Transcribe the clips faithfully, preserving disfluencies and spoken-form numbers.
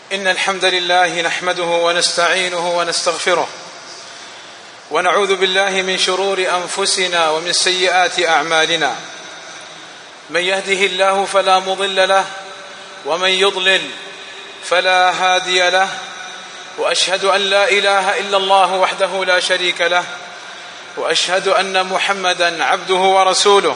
إن الحمد لله نحمده ونستعينه ونستغفره ونعوذ بالله من شرور أنفسنا ومن سيئات أعمالنا. من يهده الله فلا مضل له ومن يضلل فلا هادي له، وأشهد أن لا إله إلا الله وحده لا شريك له، وأشهد أن محمدا عبده ورسوله.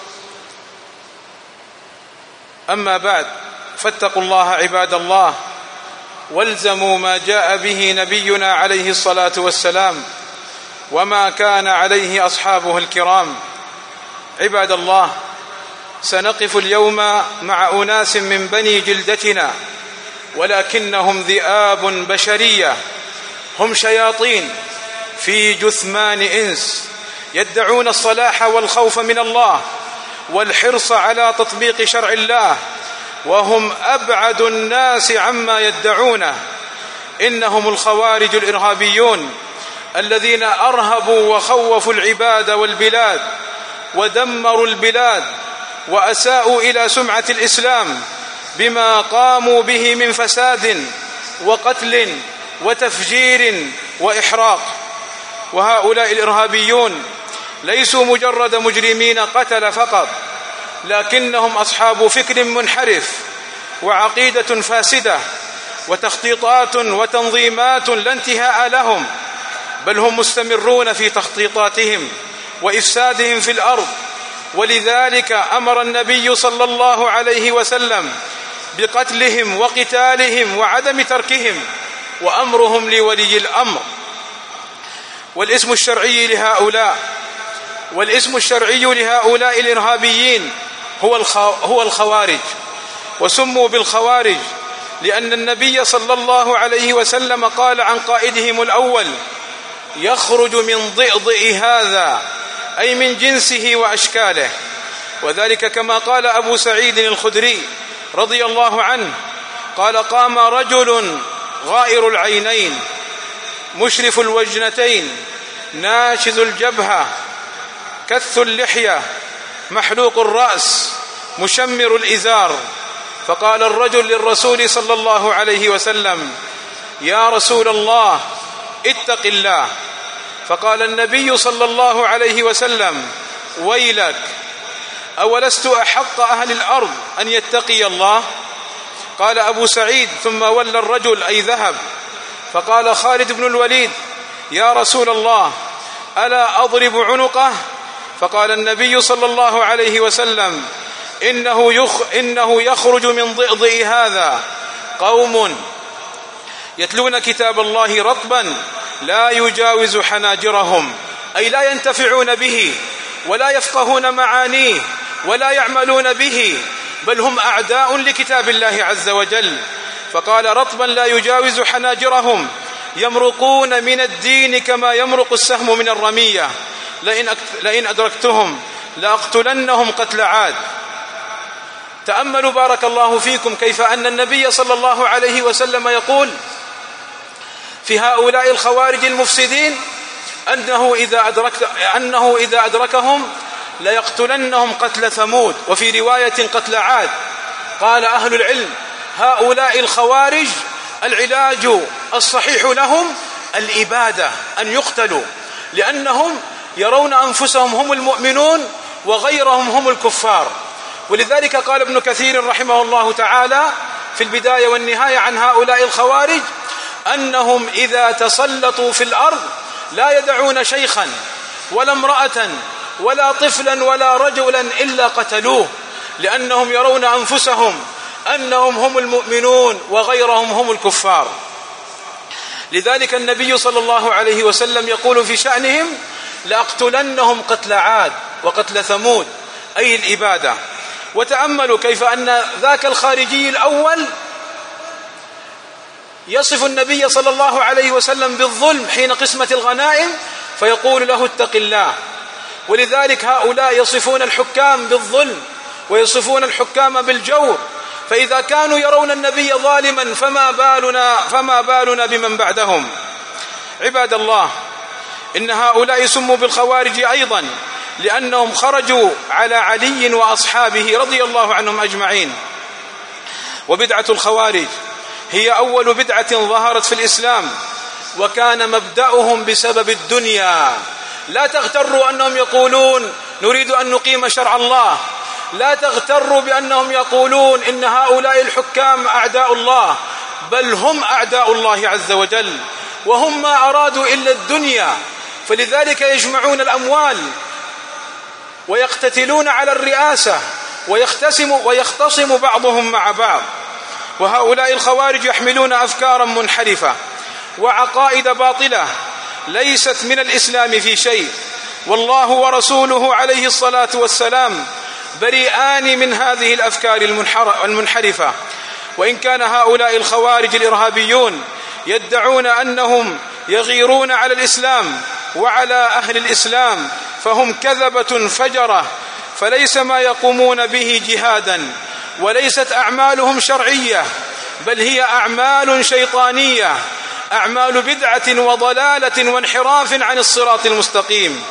أما بعد، فاتقوا الله عباد الله، والزموا ما جاء به نبينا عليه الصلاة والسلام وما كان عليه أصحابه الكرام. عباد الله، سنقف اليوم مع أناس من بني جلدتنا، ولكنهم ذئاب بشرية، هم شياطين في جثمان إنس، يدعون الصلاح والخوف من الله والحرص على تطبيق شرع الله، وهم أبعد الناس عما يدعونه. إنهم الخوارج الإرهابيون الذين أرهبوا وخوفوا العباد والبلاد ودمروا البلاد وأساءوا إلى سمعة الإسلام بما قاموا به من فساد وقتل وتفجير وإحراق. وهؤلاء الإرهابيون ليسوا مجرد مجرمين قتل فقط، لكنهم أصحاب فكر منحرف وعقيدة فاسدة وتخطيطات وتنظيمات لا انتهاء لهم، بل هم مستمرون في تخطيطاتهم وإفسادهم في الأرض. ولذلك أمر النبي صلى الله عليه وسلم بقتلهم وقتالهم وعدم تركهم، وأمرهم لولي الأمر. والاسم الشرعي لهؤلاء والاسم الشرعي لهؤلاء الإرهابيين هو هو الخوارج. وسموا بالخوارج لأن النبي صلى الله عليه وسلم قال عن قائدهم الأول: يخرج من ضئضئ هذا، أي من جنسه وأشكاله. وذلك كما قال أبو سعيد الخدري رضي الله عنه قال: قام رجل غائر العينين مشرف الوجنتين ناشز الجبهة كث اللحية محلوق الرأس مشمر الإزار، فقال الرجل للرسول صلى الله عليه وسلم: يا رسول الله، اتق الله. فقال النبي صلى الله عليه وسلم: ويلك، أولست أحق أهل الأرض أن يتقي الله؟ قال أبو سعيد: ثم ولى الرجل أي ذهب. فقال خالد بن الوليد: يا رسول الله، ألا أضرب عنقه؟ فقال النبي صلى الله عليه وسلم: إنه, يخ إنه يخرج من ضئضئ هذا قوم يتلون كتاب الله رطبا لا يجاوز حناجرهم، أي لا ينتفعون به ولا يفقهون معانيه ولا يعملون به، بل هم أعداء لكتاب الله عز وجل. فقال: رطبا لا يجاوز حناجرهم، يمرقون من الدين كما يمرق السهم من الرمية، لئن أدركتهم لأقتلنهم قتل عاد. تأملوا بارك الله فيكم كيف أن النبي صلى الله عليه وسلم يقول في هؤلاء الخوارج المفسدين أنه إذا, أدركت أنه إذا أدركهم ليقتلنهم قتل ثمود، وفي رواية قتل عاد. قال أهل العلم: هؤلاء الخوارج العلاج الصحيح لهم الإبادة، أن يقتلوا، لأنهم يرون أنفسهم هم المؤمنون وغيرهم هم الكفار. ولذلك قال ابن كثير رحمه الله تعالى في البداية والنهاية عن هؤلاء الخوارج أنهم إذا تسلطوا في الأرض لا يدعون شيخا ولا امرأة ولا طفلا ولا رجلا إلا قتلوه، لأنهم يرون أنفسهم أنهم هم المؤمنون وغيرهم هم الكفار. لذلك النبي صلى الله عليه وسلم يقول في شأنهم: لأقتلنهم قتل عاد وقتل ثمود، أي الإبادة. وتأملوا كيف أن ذاك الخارجي الأول يصف النبي صلى الله عليه وسلم بالظلم حين قسمة الغنائم، فيقول له: اتق الله. ولذلك هؤلاء يصفون الحكام بالظلم ويصفون الحكام بالجور، فإذا كانوا يرون النبي ظالما فما بالنا, فما بالنا بمن بعدهم. عباد الله، إن هؤلاء سموا بالخوارج أيضا لأنهم خرجوا على علي وأصحابه رضي الله عنهم أجمعين. وبدعة الخوارج هي أول بدعة ظهرت في الإسلام، وكان مبدأهم بسبب الدنيا. لا تغتروا أنهم يقولون نريد أن نقيم شرع الله، لا تغتروا بأنهم يقولون إن هؤلاء الحكام أعداء الله، بل هم أعداء الله عز وجل، وهم ما أرادوا إلا الدنيا، فلذلك يجمعون الأموال ويقتتلون على الرئاسة ويختصم ويختصم بعضهم مع بعض. وهؤلاء الخوارج يحملون أفكارا منحرفة وعقائد باطلة ليست من الإسلام في شيء، والله ورسوله عليه الصلاة والسلام بريئان من هذه الأفكار المنحرفة. وإن كان هؤلاء الخوارج الإرهابيون يدعون أنهم يغيرون على الإسلام وعلى أهل الإسلام، فهم كذبة فجرة، فليس ما يقومون به جهادا، وليست أعمالهم شرعية، بل هي أعمال شيطانية، أعمال بدعة وضلالة وانحراف عن الصراط المستقيم.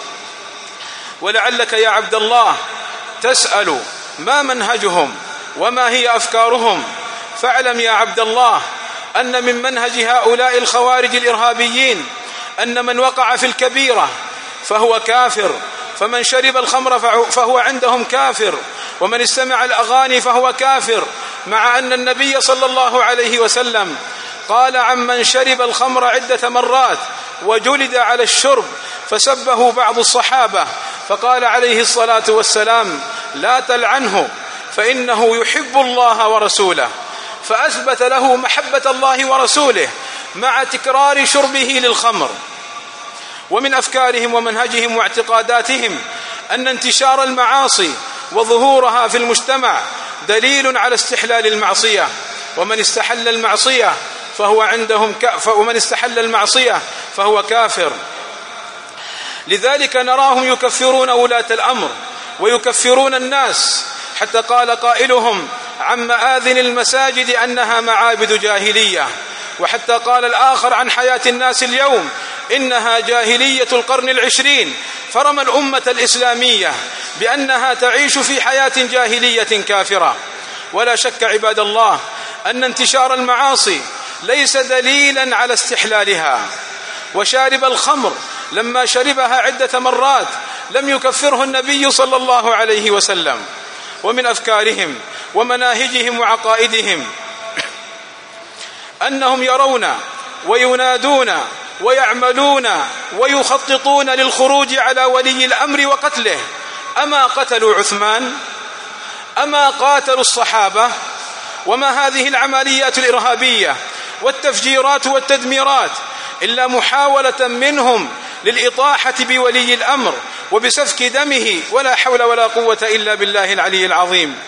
ولعلك يا عبد الله تسأل ما منهجهم وما هي أفكارهم، فاعلم يا عبد الله أن من منهج هؤلاء الخوارج الإرهابيين أن من وقع في الكبيرة فهو كافر، فمن شرب الخمر فهو عندهم كافر، ومن استمع الأغاني فهو كافر، مع أن النبي صلى الله عليه وسلم قال عن من شرب الخمر عدة مرات وجلد على الشرب، فسبه بعض الصحابة فقال عليه الصلاة والسلام لا تلعنه فإنه يحب الله ورسوله، فأثبت له محبة الله ورسوله مع تكرار شربه للخمر. ومن أفكارهم ومنهجهم واعتقاداتهم أن انتشار المعاصي وظهورها في المجتمع دليل على استحلال المعصية، ومن استحل المعصية فهو عندهم ك... ومن استحل المعصية فهو كافر. لذلك نراهم يكفرون ولاة الأمر ويكفرون الناس، حتى قال قائلهم عن مآذن المساجد أنها معابد جاهلية، وحتى قال الآخر عن حياة الناس اليوم إنها جاهلية القرن العشرين، فرمى الأمة الإسلامية بأنها تعيش في حياة جاهلية كافرة. ولا شك عباد الله أن انتشار المعاصي ليس دليلا على استحلالها، وشارب الخمر لما شربها عدة مرات لم يكفره النبي صلى الله عليه وسلم. ومن أفكارهم ومناهجهم وعقائدهم أنهم يرون وينادون ويعملون ويخططون للخروج على ولي الأمر وقتله. أما قتلوا عثمان؟ أما قاتلوا الصحابة؟ وما هذه العمليات الإرهابية والتفجيرات والتدميرات إلا محاولة منهم للإطاحة بولي الأمر وبسفك دمه، ولا حول ولا قوة إلا بالله العلي العظيم.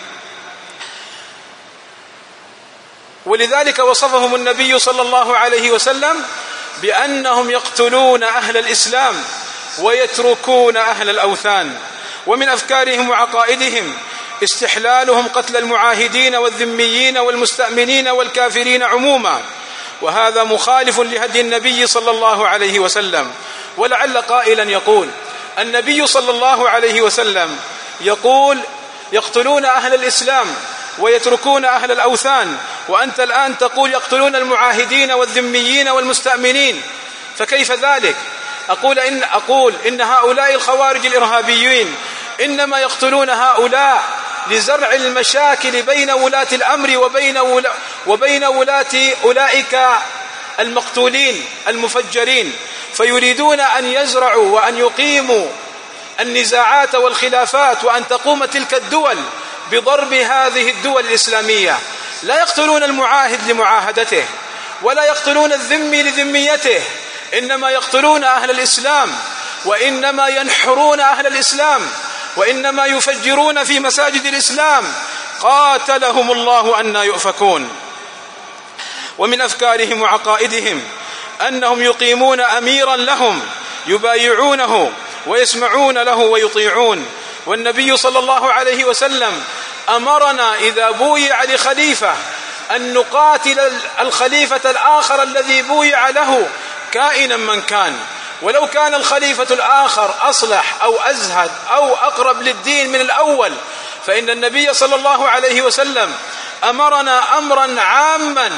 ولذلك وصفهم النبي صلى الله عليه وسلم بأنهم يقتلون أهل الإسلام ويتركون أهل الأوثان. ومن أفكارهم وعقائدهم استحلالهم قتل المعاهدين والذميين والمستأمنين والكافرين عموما، وهذا مخالف لهدي النبي صلى الله عليه وسلم. ولعل قائلا يقول النبي صلى الله عليه وسلم يقول يقتلون أهل الإسلام ويتركون أهل الأوثان، وأنت الآن تقول يقتلون المعاهدين والذميين والمستأمنين، فكيف ذلك؟ أقول إن, أقول إن هؤلاء الخوارج الإرهابيين إنما يقتلون هؤلاء لزرع المشاكل بين ولاة الأمر وبين, ولا وبين ولاة أولئك المقتولين المفجرين، فيريدون أن يزرعوا وأن يقيموا النزاعات والخلافات، وأن تقوم تلك الدول بضرب هذه الدول الإسلامية. لا يقتلون المعاهد لمعاهدته، ولا يقتلون الذمي لذميته، إنما يقتلون أهل الإسلام، وإنما ينحرون أهل الإسلام، وإنما يفجرون في مساجد الإسلام. قاتلهم الله أن يؤفكون. ومن أفكارهم وعقائدهم أنهم يقيمون أميرا لهم يبايعونه ويسمعون له ويطيعون. والنبي صلى الله عليه وسلم أمرنا إذا بويع لخليفة أن نقاتل الخليفة الآخر الذي بويع له كائنا من كان، ولو كان الخليفة الآخر أصلح أو أزهد أو أقرب للدين من الأول، فإن النبي صلى الله عليه وسلم أمرنا أمرا عاما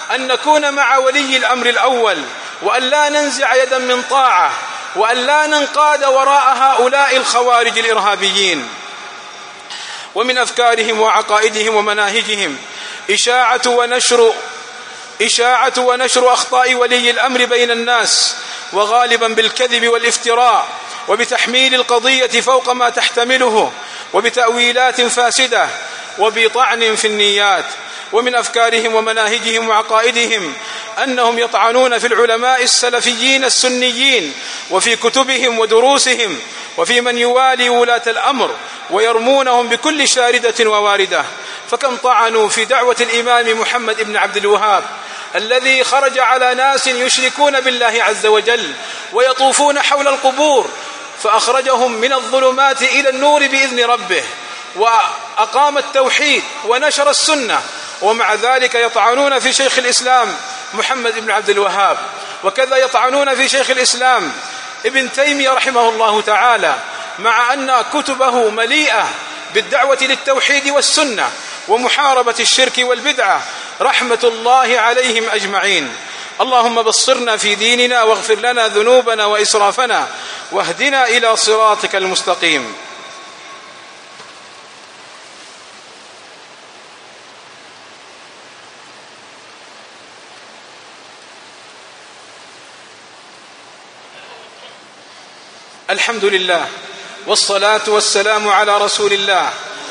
أن نكون مع ولي الأمر الأول، وأن لا ننزع يدا من طاعة، وأن لا ننقاد وراء هؤلاء الخوارج الإرهابيين. ومن أفكارهم وعقائدهم ومناهجهم إشاعة ونشر إشاعة ونشر أخطاء ولي الأمر بين الناس، وغالبا بالكذب والافتراء، وبتحميل القضية فوق ما تحتمله، وبتأويلات فاسدة، وبطعن في النيات. ومن أفكارهم ومناهجهم وعقائدهم أنهم يطعنون في العلماء السلفيين السنيين، وفي كتبهم ودروسهم، وفي من يوالي ولاة الأمر، ويرمونهم بكل شاردة وواردة. فكم طعنوا في دعوة الإمام محمد بن عبد الوهاب الذي خرج على ناس يشركون بالله عز وجل ويطوفون حول القبور، فأخرجهم من الظلمات إلى النور بإذن ربه، وأقام التوحيد ونشر السنة. ومع ذلك يطعنون في شيخ الإسلام محمد بن عبد الوهاب، وكذا يطعنون في شيخ الإسلام ابن تيمية رحمه الله تعالى، مع أن كتبه مليئة بالدعوة للتوحيد والسنة ومحاربة الشرك والبدعة رحمة الله عليهم أجمعين. اللهم بصرنا في ديننا، واغفر لنا ذنوبنا وإسرافنا، واهدنا إلى صراطك المستقيم. الحمد لله، والصلاة والسلام على رسول الله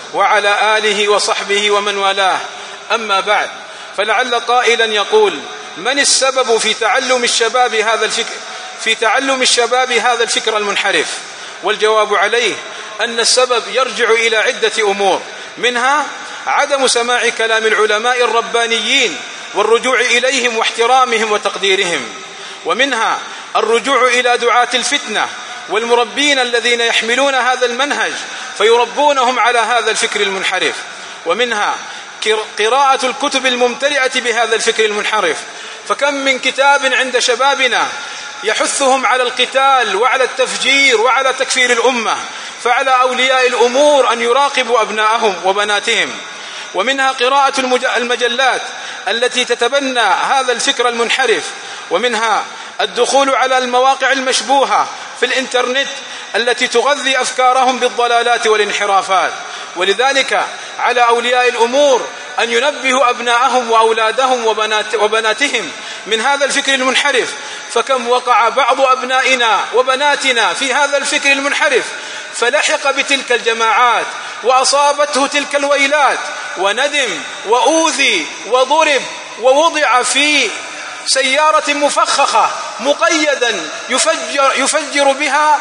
وعلى آله وصحبه ومن والاه. أما بعد، فلعل قائلا يقول: من السبب في تعلم الشباب هذا الفكر في تعلم الشباب هذا الفكر المنحرف؟ والجواب عليه أن السبب يرجع إلى عدة أمور، منها عدم سماع كلام العلماء الربانيين والرجوع إليهم واحترامهم وتقديرهم، ومنها الرجوع إلى دعاة الفتنة والمربين الذين يحملون هذا المنهج فيربونهم على هذا الفكر المنحرف، ومنها قراءة الكتب الممتلئة بهذا الفكر المنحرف. فكم من كتاب عند شبابنا يحثهم على القتال وعلى التفجير وعلى تكفير الأمة، فعلى أولياء الأمور أن يراقبوا أبناءهم وبناتهم. ومنها قراءة المجلات التي تتبنى هذا الفكر المنحرف، ومنها الدخول على المواقع المشبوهة في الإنترنت التي تغذي أفكارهم بالضلالات والانحرافات. ولذلك على أولياء الأمور أن ينبهوا أبناءهم وأولادهم وبنات وبناتهم من هذا الفكر المنحرف. فكم وقع بعض أبنائنا وبناتنا في هذا الفكر المنحرف فلحق بتلك الجماعات وأصابته تلك الويلات، وندم وأوذي وضرب ووضع في سيارة مفخخة مقيدا يفجر, يفجر بها،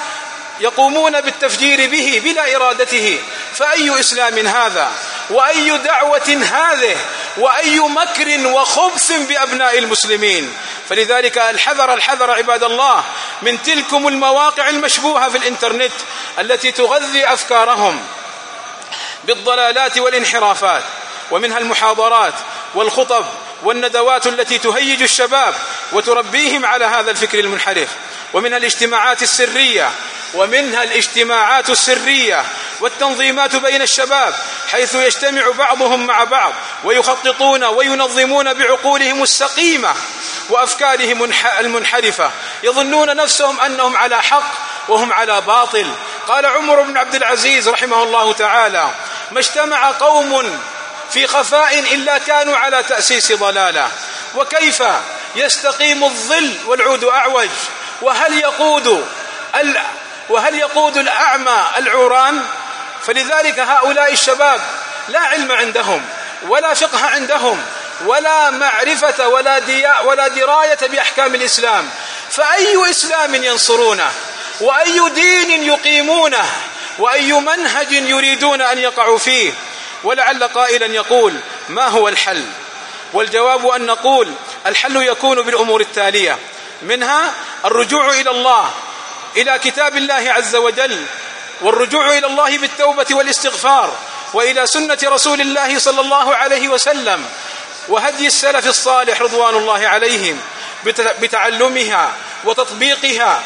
يقومون بالتفجير به بلا إرادته. فأي إسلام هذا؟ وأي دعوة هذه؟ وأي مكر وخبث بأبناء المسلمين؟ فلذلك الحذر الحذر عباد الله من تلكم المواقع المشبوهة في الإنترنت التي تغذي أفكارهم بالضلالات والانحرافات، ومنها المحاضرات والخطب والندوات التي تهيج الشباب وتربيهم على هذا الفكر المنحرف، ومنها الاجتماعات السرية ومنها الاجتماعات السرية والتنظيمات بين الشباب، حيث يجتمع بعضهم مع بعض ويخططون وينظمون بعقولهم السقيمة وأفكارهم المنحرفة، يظنون نفسهم أنهم على حق وهم على باطل. قال عمر بن عبد العزيز رحمه الله تعالى: ما اجتمع قوم في خفاء إلا كانوا على تأسيس ضلالة، وكيف يستقيم الظل والعود أعوج، وهل يقود وهل يقود الأعمى العوران؟ فلذلك هؤلاء الشباب لا علم عندهم ولا فقه عندهم ولا معرفة ولا, ولا دراية بأحكام الإسلام، فأي إسلام ينصرونه؟ وأي دين يقيمونه؟ وأي منهج يريدون أن يقعوا فيه؟ ولعل قائلا يقول: ما هو الحل؟ والجواب أن نقول: الحل يكون بالأمور التالية، منها الرجوع إلى الله، إلى كتاب الله عز وجل، والرجوع إلى الله بالتوبة والاستغفار، وإلى سنة رسول الله صلى الله عليه وسلم وهدي السلف الصالح رضوان الله عليهم بتعلمها وتطبيقها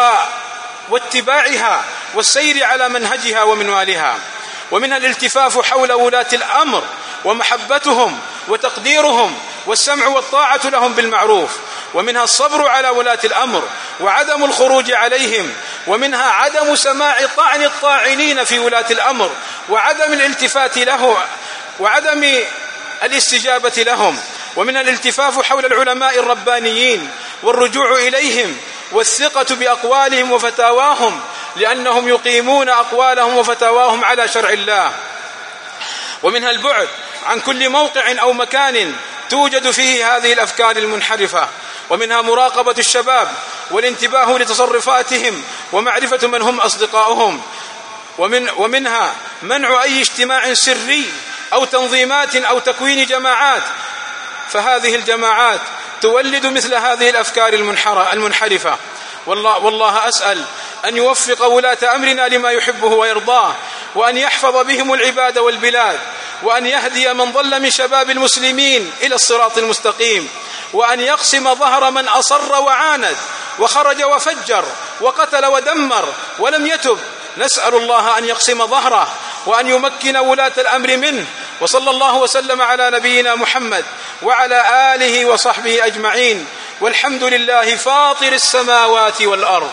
واتباعها والسير على منهجها ومنوالها. ومنها الالتفاف حول ولاة الأمر ومحبتهم وتقديرهم والسمع والطاعة لهم بالمعروف، ومنها الصبر على ولاة الأمر وعدم الخروج عليهم، ومنها عدم سماع طعن الطاعنين في ولاة الأمر وعدم الالتفات له وعدم الاستجابة لهم، ومنها الالتفاف حول العلماء الربانيين والرجوع إليهم والثقة بأقوالهم وفتاواهم، لأنهم يقيمون أقوالهم وفتاواهم على شرع الله. ومنها البعد عن كل موقع أو مكان توجد فيه هذه الأفكار المنحرفة، ومنها مراقبة الشباب والانتباه لتصرفاتهم ومعرفة من هم أصدقاؤهم، ومن ومنها منع أي اجتماع سري أو تنظيمات أو تكوين جماعات، فهذه الجماعات تولد مثل هذه الأفكار المنحرفة. والله, والله أسأل أن يوفق ولاة أمرنا لما يحبه ويرضاه، وأن يحفظ بهم العباد والبلاد، وأن يهدي من ضل من شباب المسلمين إلى الصراط المستقيم، وأن يقسم ظهر من أصر وعاند وخرج وفجر وقتل ودمر ولم يتب. نسأل الله أن يقسم ظهره وأن يمكن ولاة الأمر منه. وصلى الله وسلم على نبينا محمد وعلى آله وصحبه أجمعين، والحمد لله فاطر السماوات والأرض.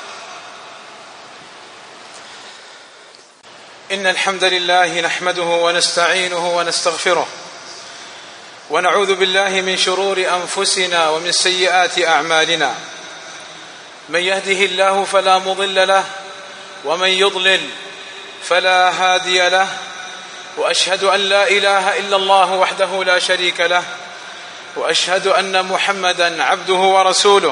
إن الحمد لله نحمده ونستعينه ونستغفره، ونعوذ بالله من شرور أنفسنا ومن سيئات أعمالنا. من يهده الله فلا مضل له، ومن يضلل فلا هادي له، وأشهد أن لا إله إلا الله وحده لا شريك له، وأشهد أن محمدا عبده ورسوله.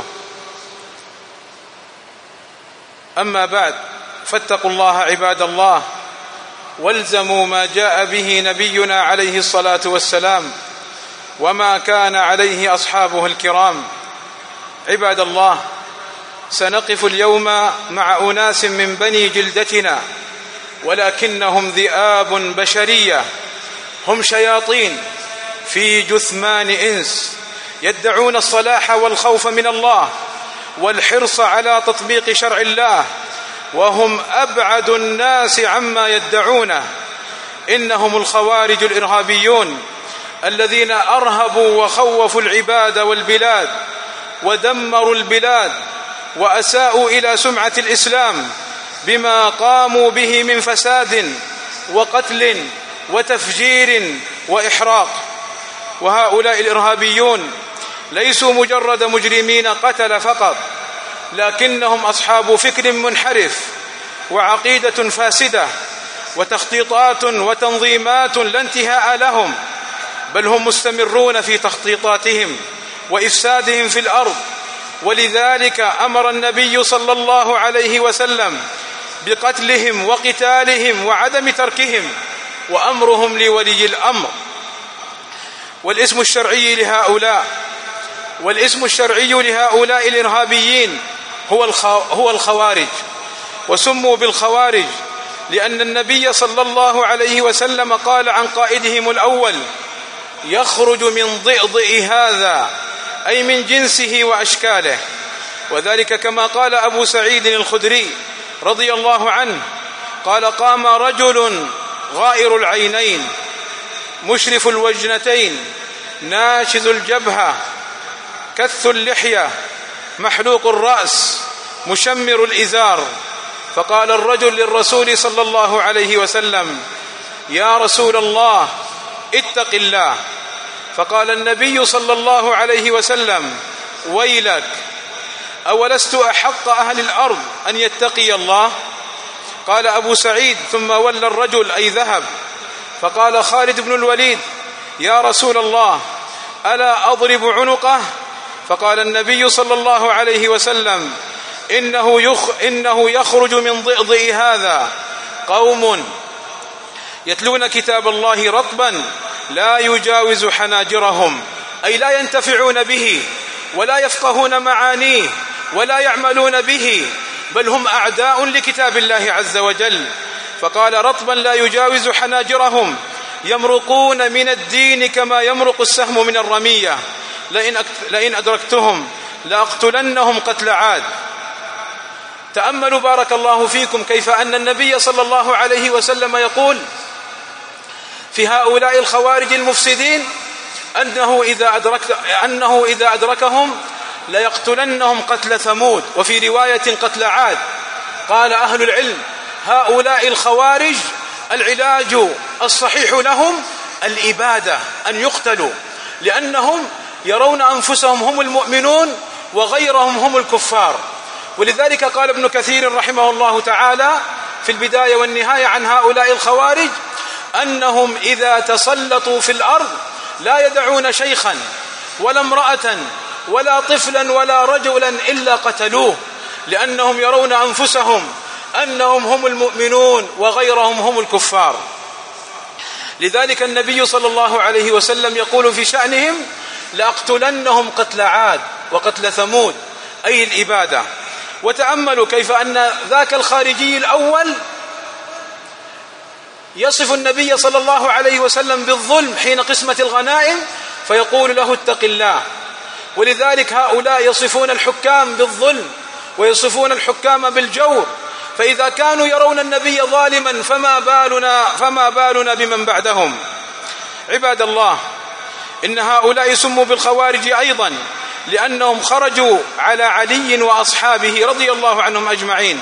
أما بعد، فاتقوا الله عباد الله، والزموا ما جاء به نبينا عليه الصلاة والسلام وما كان عليه أصحابه الكرام. عباد الله، سنقف اليوم مع أناس من بني جلدتنا، ولكنهم ذئاب بشرية، هم شياطين في جثمان إنس، يدعون الصلاح والخوف من الله والحرص على تطبيق شرع الله، وهم أبعد الناس عما يدعونه. إنهم الخوارج الإرهابيون الذين أرهبوا وخوفوا العباد والبلاد ودمروا البلاد وأساءوا إلى سمعة الإسلام بما قاموا به من فساد وقتل وتفجير وإحراق. وهؤلاء الإرهابيون ليسوا مجرد مجرمين قتل فقط، لكنهم أصحاب فكر منحرف وعقيدة فاسدة وتخطيطات وتنظيمات لا انتهاء لهم، بل هم مستمرون في تخطيطاتهم وإفسادهم في الأرض. ولذلك أمر النبي صلى الله عليه وسلم بقتلهم وقتالهم وعدم تركهم، وأمرهم لولي الأمر. والاسم الشرعي لهؤلاء والاسم الشرعي لهؤلاء الإرهابيين هو هو الخوارج. وسموا بالخوارج لأن النبي صلى الله عليه وسلم قال عن قائدهم الأول: يخرج من ضئضئ هذا، أي من جنسه وأشكاله. وذلك كما قال أبو سعيد الخدري رضي الله عنه قال: قام رجل غائر العينين مشرف الوجنتين ناشز الجبهة كث اللحية محلوق الرأس مشمر الإزار، فقال الرجل للرسول صلى الله عليه وسلم: يا رسول الله، اتق الله. فقال النبي صلى الله عليه وسلم: ويلك، أولست أحق أهل الأرض أن يتقي الله؟ قال أبو سعيد: ثم ولى الرجل أي ذهب. فقال خالد بن الوليد: يا رسول الله، ألا أضرب عنقه؟ فقال النبي صلى الله عليه وسلم: إنه, يخ إنه يخرج من ضئضئ هذا قوم يتلون كتاب الله رطبا لا يجاوز حناجرهم، أي لا ينتفعون به ولا يفقهون معانيه ولا يعملون به، بل هم أعداء لكتاب الله عز وجل. فقال: رطبا لا يجاوز حناجرهم، يمرقون من الدين كما يمرق السهم من الرمية، لئن أدركتهم لأقتلنهم قتل عاد. تأملوا بارك الله فيكم كيف أن النبي صلى الله عليه وسلم يقول في هؤلاء الخوارج المفسدين: أنه إذا أدرك أنه إذا أدركهم ليقتلنهم قتل ثمود، وفي رواية قتل عاد. قال أهل العلم: هؤلاء الخوارج العلاج الصحيح لهم الإبادة، أن يقتلوا، لأنهم يرون أنفسهم هم المؤمنون وغيرهم هم الكفار. ولذلك قال ابن كثير رحمه الله تعالى في البداية والنهاية عن هؤلاء الخوارج أنهم إذا تسلطوا في الأرض لا يدعون شيخا ولا امرأة ولا طفلا ولا رجلا إلا قتلوه، لأنهم يرون أنفسهم أنهم هم المؤمنون وغيرهم هم الكفار. لذلك النبي صلى الله عليه وسلم يقول في شأنهم: لأقتلنهم قتل عاد وقتل ثمود، أي الإبادة. وتأملوا كيف أن ذاك الخارجي الأول يصف النبي صلى الله عليه وسلم بالظلم حين قسمة الغنائم فيقول له: اتق الله. ولذلك هؤلاء يصفون الحكام بالظلم ويصفون الحكام بالجور، فإذا كانوا يرون النبي ظالما فما بالنا فما بالنا بمن بعدهم. عباد الله، إن هؤلاء سموا بالخوارج أيضا لأنهم خرجوا على علي وأصحابه رضي الله عنهم أجمعين.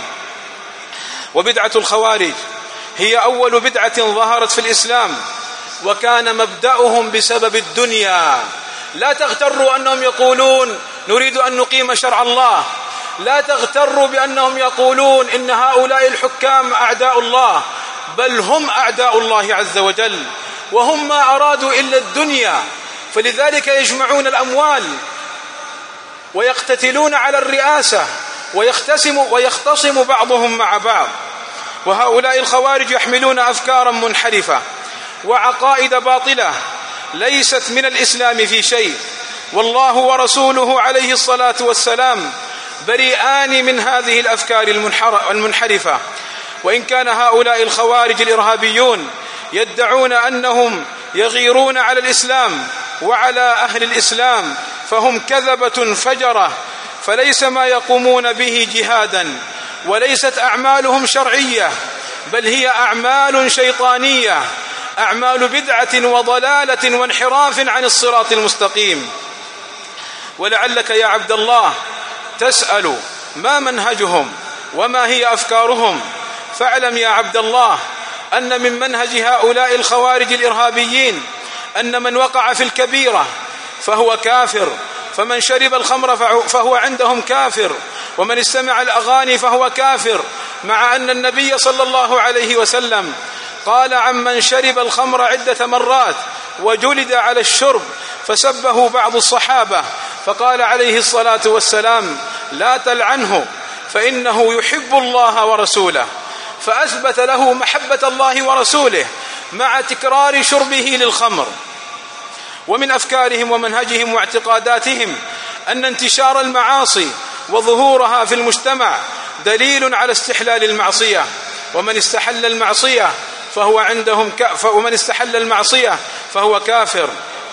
وبدعة الخوارج هي أول بدعة ظهرت في الإسلام، وكان مبدأهم بسبب الدنيا. لا تغتروا أنهم يقولون نريد أن نقيم شرع الله، لا تغتروا بأنهم يقولون إن هؤلاء الحكام أعداء الله، بل هم أعداء الله عز وجل، وهم ما أرادوا إلا الدنيا، فلذلك يجمعون الأموال ويقتتلون على الرئاسة ويختصم ويختصم بعضهم مع بعض. وهؤلاء الخوارج يحملون أفكارا منحرفة وعقائد باطلة ليست من الإسلام في شيء، والله ورسوله عليه الصلاة والسلام بريئان من هذه الأفكار المنحرفة. وإن كان هؤلاء الخوارج الإرهابيون يدعون أنهم يغيرون على الإسلام وعلى أهل الإسلام، فهم كذبة فجرة، فليس ما يقومون به جهادا، وليست أعمالهم شرعية، بل هي أعمال شيطانية، أعمال بدعة وضلالة وانحراف عن الصراط المستقيم. ولعلك يا عبد الله تسأل ما منهجهم وما هي أفكارهم، فاعلم يا عبد الله أن من منهج هؤلاء الخوارج الإرهابيين أن من وقع في الكبيرة فهو كافر، فمن شرب الخمر فهو عندهم كافر، ومن استمع الأغاني فهو كافر، مع أن النبي صلى الله عليه وسلم قال عن من شرب الخمر عدة مرات وجلد على الشرب، فسبه بعض الصحابة فقال عليه الصلاة والسلام: لا تلعنه فإنه يحب الله ورسوله، فأثبت له محبة الله ورسوله مع تكرار شربه للخمر. ومن أفكارهم ومنهجهم واعتقاداتهم أن انتشار المعاصي وظهورها في المجتمع دليل على استحلال المعصية، ومن استحل المعصية فهو عندهم ك... ومن استحل المعصية فهو كافر.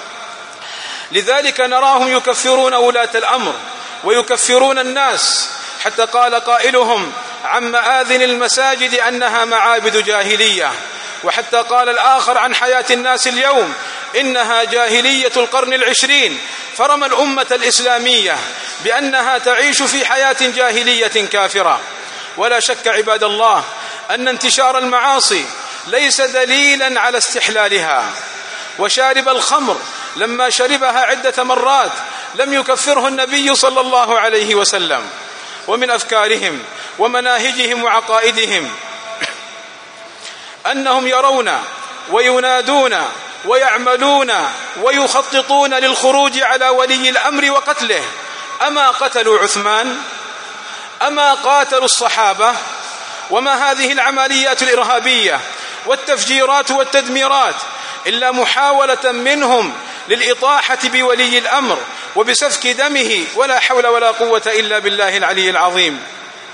لذلك نراهم يكفرون ولاة الأمر ويكفرون الناس، حتى قال قائلهم عن مآذن المساجد أنها معابد جاهلية، وحتى قال الآخر عن حياة الناس اليوم إنها جاهلية القرن العشرين، فرمى الأمة الإسلامية بأنها تعيش في حياة جاهلية كافرة. ولا شك عباد الله أن انتشار المعاصي ليس دليلا على استحلالها، وشارب الخمر لما شربها عدة مرات لم يكفره النبي صلى الله عليه وسلم. ومن أفكارهم ومناهجهم وعقائدهم أنهم يرون وينادون ويعملون ويخططون للخروج على ولي الأمر وقتله. أما قتلوا عثمان؟ أما قاتلوا الصحابة؟ وما هذه العمليات الإرهابية والتفجيرات والتدميرات إلا محاولة منهم للإطاحة بولي الأمر وبسفك دمه، ولا حول ولا قوة إلا بالله العلي العظيم.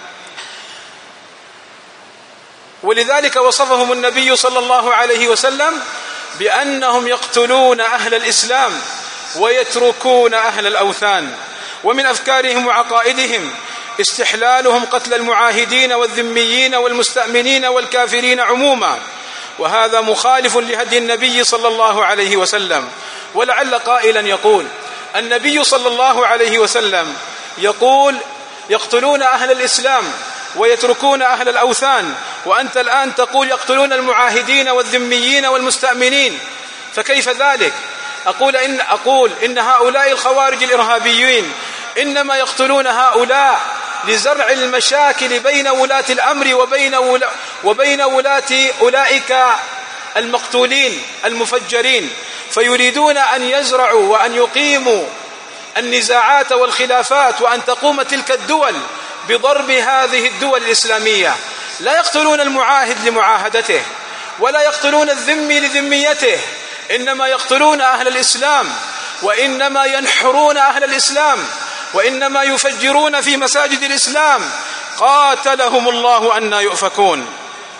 ولذلك وصفهم النبي صلى الله عليه وسلم بأنهم يقتلون أهل الإسلام ويتركون أهل الأوثان. ومن أفكارهم وعقائدهم استحلالهم قتل المعاهدين والذميين والمستأمنين والكافرين عموما، وهذا مخالف لهدي النبي صلى الله عليه وسلم. ولعل قائلا يقول: النبي صلى الله عليه وسلم يقول: يقتلون أهل الإسلام ويتركون أهل الأوثان، وأنت الآن تقول يقتلون المعاهدين والذميين والمستأمنين، فكيف ذلك؟ أقول إن, أقول إن هؤلاء الخوارج الإرهابيين إنما يقتلون هؤلاء لزرع المشاكل بين ولاة الأمر وبين, ولا وبين ولاة أولئك المقتولين المفجرين، فيريدون أن يزرعوا وأن يقيموا النزاعات والخلافات، وأن تقوم تلك الدول بضرب هذه الدول الإسلامية. لا يقتلون المعاهد لمعاهدته، ولا يقتلون الذمي لذميته، إنما يقتلون أهل الإسلام، وإنما ينحرون أهل الإسلام، وإنما يفجرون في مساجد الإسلام. قاتلهم الله أنى يؤفكون.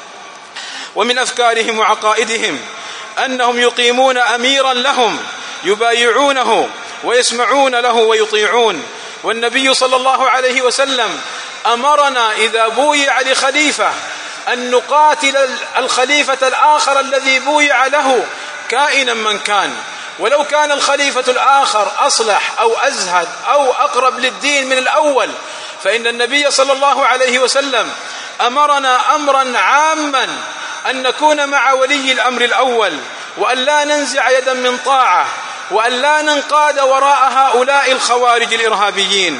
ومن أفكارهم وعقائدهم أنهم يقيمون أميرا لهم يبايعونه ويسمعون له ويطيعون، والنبي صلى الله عليه وسلم أمرنا إذا بويع لخليفة أن نقاتل الخليفة الآخر الذي بويع له كائنا من كان، ولو كان الخليفة الآخر أصلح أو أزهد أو أقرب للدين من الأول، فإن النبي صلى الله عليه وسلم أمرنا أمرا عاما أن نكون مع ولي الأمر الأول، وأن لا ننزع يدا من طاعة، وأن لا ننقاد وراء هؤلاء الخوارج الإرهابيين.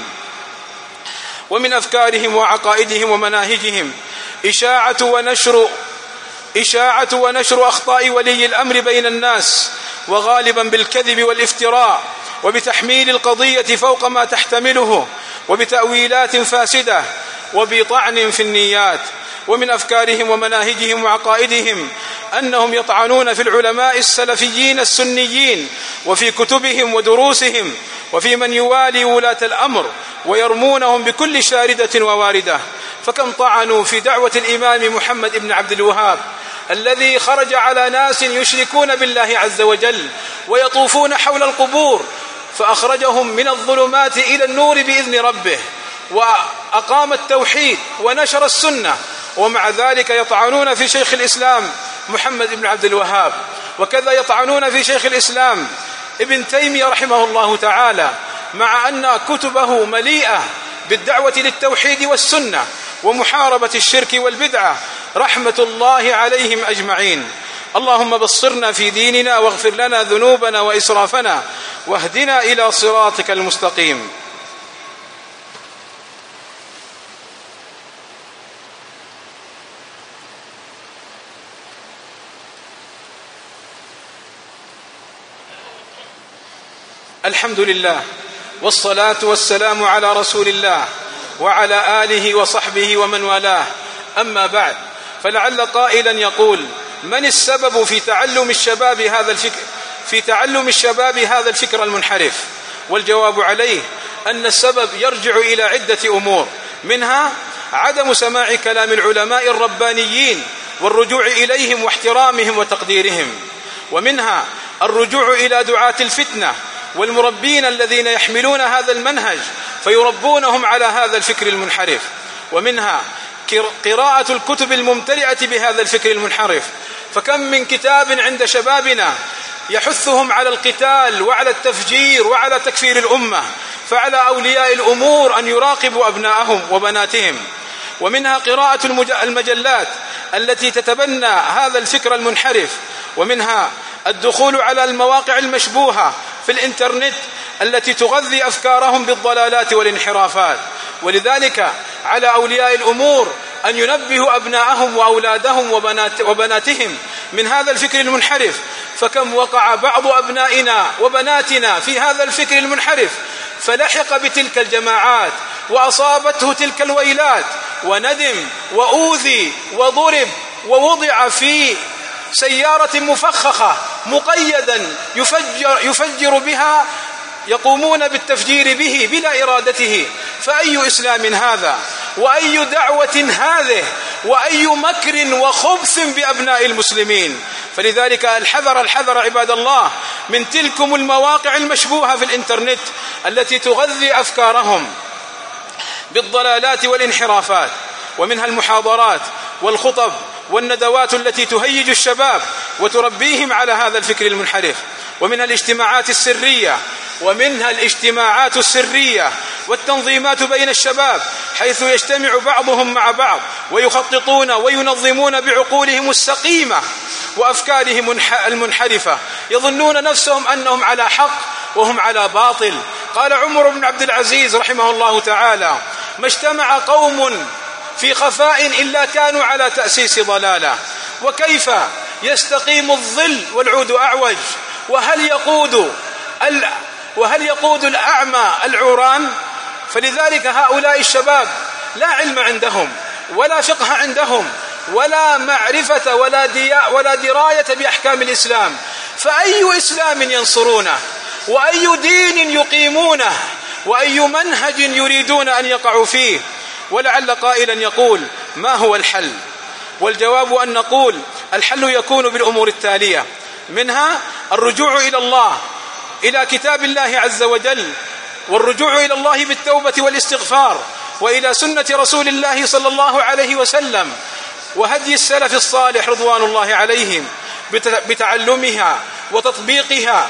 ومن أفكارهم وعقائدهم ومناهجهم إشاعة ونشر إشاعة ونشر أخطاء ولي الأمر بين الناس، وغالبا بالكذب والافتراء، وبتحميل القضية فوق ما تحتمله، وبتأويلات فاسدة، وبطعن في النيات. ومن أفكارهم ومناهجهم وعقائدهم أنهم يطعنون في العلماء السلفيين السنيين، وفي كتبهم ودروسهم، وفي من يوالي ولاة الأمر، ويرمونهم بكل شاردة وواردة. فكم طعنوا في دعوة الإمام محمد بن عبد الوهاب الذي خرج على ناس يشركون بالله عز وجل ويطوفون حول القبور، فأخرجهم من الظلمات إلى النور بإذن ربه، وأقام التوحيد ونشر السنة. ومع ذلك يطعنون في شيخ الإسلام محمد بن عبد الوهاب، وكذا يطعنون في شيخ الإسلام ابن تيمية رحمه الله تعالى، مع أن كتبه مليئة بالدعوة للتوحيد والسنة ومحاربة الشرك والبدعة، رحمة الله عليهم أجمعين. اللهم بصرنا في ديننا، واغفر لنا ذنوبنا وإسرافنا، واهدنا إلى صراطك المستقيم. الحمد لله، والصلاة والسلام على رسول الله وعلى آله وصحبه ومن والاه. أما بعد، فلعل قائلا يقول: من السبب في تعلم الشباب هذا الفكر في تعلم الشباب هذا الفكر المنحرف؟ والجواب عليه أن السبب يرجع إلى عدة أمور، منها عدم سماع كلام العلماء الربانيين والرجوع إليهم واحترامهم وتقديرهم، ومنها الرجوع إلى دعاة الفتنة والمربين الذين يحملون هذا المنهج فيربونهم على هذا الفكر المنحرف، ومنها قراءة الكتب الممتلئة بهذا الفكر المنحرف. فكم من كتاب عند شبابنا يحثهم على القتال وعلى التفجير وعلى تكفير الأمة، فعلى أولياء الأمور أن يراقبوا أبناءهم وبناتهم. ومنها قراءة المجلات التي تتبنى هذا الفكر المنحرف، ومنها الدخول على المواقع المشبوهة في الإنترنت التي تغذي أفكارهم بالضلالات والانحرافات. ولذلك على أولياء الأمور أن ينبهوا أبناءهم وأولادهم وبنات وبناتهم من هذا الفكر المنحرف، فكم وقع بعض أبنائنا وبناتنا في هذا الفكر المنحرف فلحق بتلك الجماعات وأصابته تلك الويلات، وندم وأوذي وضرب ووضع في سيارة مفخخة مقيدا يفجر, يفجر بها، يقومون بالتفجير به بلا إرادته. فأي إسلام هذا؟ وأي دعوة هذه؟ وأي مكر وخبث بأبناء المسلمين؟ فلذلك الحذر الحذر عباد الله من تلكم المواقع المشبوهة في الإنترنت التي تغذي أفكارهم بالضلالات والانحرافات، ومنها المحاضرات والخطب والندوات التي تهيج الشباب وتربيهم على هذا الفكر المنحرف. ومنها الاجتماعات السرية ومنها الاجتماعات السرية والتنظيمات بين الشباب، حيث يجتمع بعضهم مع بعض ويخططون وينظمون بعقولهم السقيمة وأفكارهم المنحرفة، يظنون نفسهم أنهم على حق وهم على باطل. قال عمر بن عبد العزيز رحمه الله تعالى: ما اجتمع قوم في خفاء إلا كانوا على تأسيس ضلالة، وكيف يستقيم الظل والعود أعوج، وهل يقود وهل يقود الأعمى العوران؟ فلذلك هؤلاء الشباب لا علم عندهم ولا فقه عندهم ولا معرفة ولا, ولا دراية بأحكام الإسلام، فأي إسلام ينصرونه وأي دين يقيمونه وأي منهج يريدون أن يقعوا فيه؟ ولعل قائلا يقول: ما هو الحل؟ والجواب أن نقول: الحل يكون بالأمور التالية، منها الرجوع إلى الله، إلى كتاب الله عز وجل، والرجوع إلى الله بالتوبة والاستغفار، وإلى سنة رسول الله صلى الله عليه وسلم وهدي السلف الصالح رضوان الله عليهم بتعلمها وتطبيقها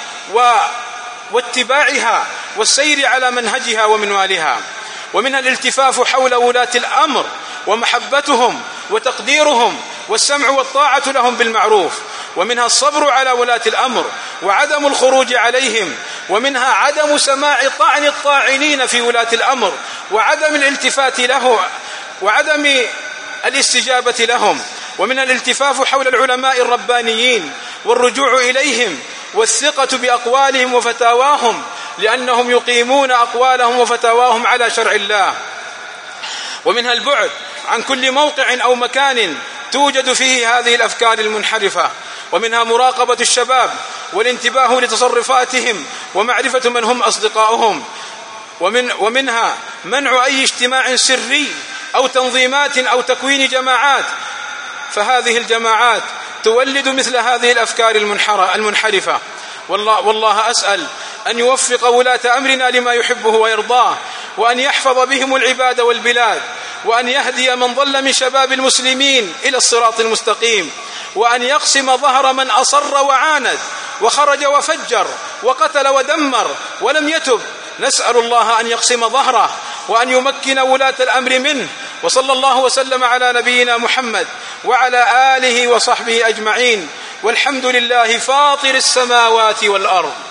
واتباعها والسير على منهجها ومنوالها. ومنها الالتفاف حول ولاة الأمر ومحبتهم وتقديرهم والسمع والطاعة لهم بالمعروف، ومنها الصبر على ولاة الأمر وعدم الخروج عليهم، ومنها عدم سماع طعن الطاعنين في ولاة الأمر وعدم الالتفات له وعدم الاستجابة لهم، ومنها الالتفاف حول العلماء الربانيين والرجوع إليهم والثقة بأقوالهم وفتاواهم، لأنهم يقيمون أقوالهم وفتاواهم على شرع الله. ومنها البعد عن كل موقع أو مكان توجد فيه هذه الأفكار المنحرفة، ومنها مراقبة الشباب والانتباه لتصرفاتهم ومعرفة من هم أصدقاؤهم، ومن ومنها منع أي اجتماع سري أو تنظيمات أو تكوين جماعات، فهذه الجماعات تولد مثل هذه الأفكار المنحرفة. والله, والله أسأل أن يوفق ولاة أمرنا لما يحبه ويرضاه، وأن يحفظ بهم العباد والبلاد، وأن يهدي من ضل من شباب المسلمين إلى الصراط المستقيم، وأن يقسم ظهر من أصر وعاند وخرج وفجر وقتل ودمر ولم يتب. نسأل الله أن يقسم ظهره وأن يمكن ولاة الأمر منه. وصلى الله وسلم على نبينا محمد وعلى آله وصحبه أجمعين، والحمد لله فاطر السماوات والأرض.